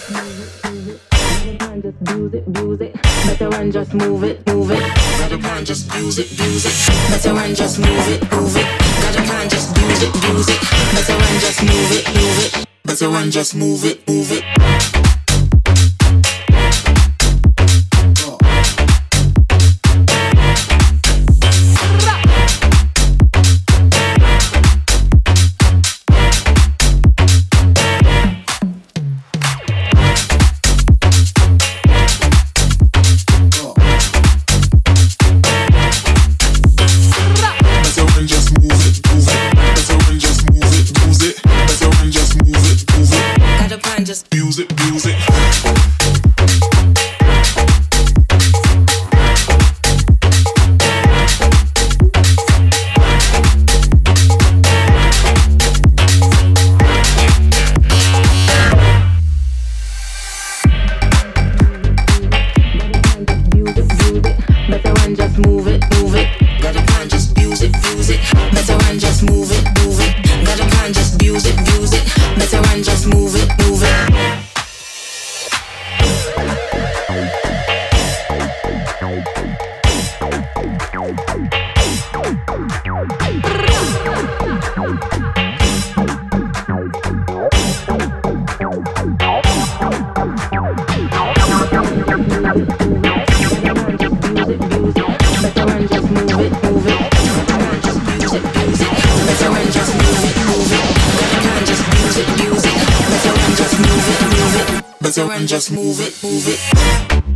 Abuse it. Better run, just move it, move it. Got a plan, just use it, use it. Better run, just move it, move it. Got a plan, just use it, use it. Better run, just move it, move it. Better run, just move it, move it. Better run, just move it, move it.